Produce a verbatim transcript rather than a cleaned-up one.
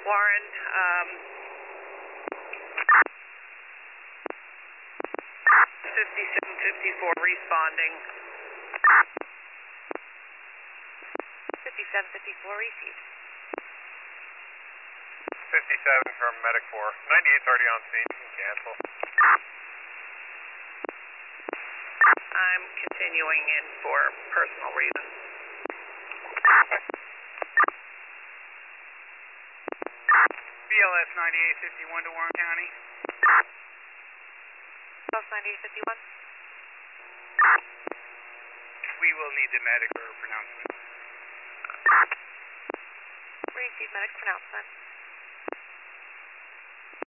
Warren, um, fifty-seven fifty-four responding. fifty-seven fifty-four received. fifty-seven from Medic four. ninety-eight's already on scene. You can cancel. I'm continuing in for personal reasons. B L S ninety-eight fifty-one to Warren County. B L S ninety-eight fifty-one. We will need the medic for pronouncement. Receive medic pronouncement.